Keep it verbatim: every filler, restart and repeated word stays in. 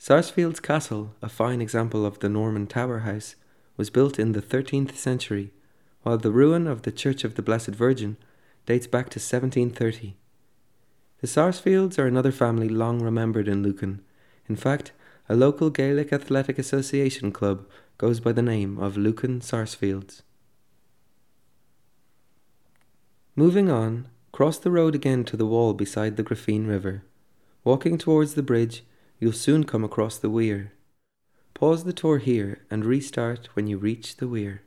Sarsfield's Castle, a fine example of the Norman tower house, was built in the thirteenth century, while the ruin of the Church of the Blessed Virgin dates back to seventeen thirty. The Sarsfields are another family long remembered in Lucan. In fact, a local Gaelic Athletic Association club goes by the name of Lucan Sarsfields. Moving on, cross the road again to the wall beside the Graffine River. Walking towards the bridge, you'll soon come across the weir. Pause the tour here and restart when you reach the weir.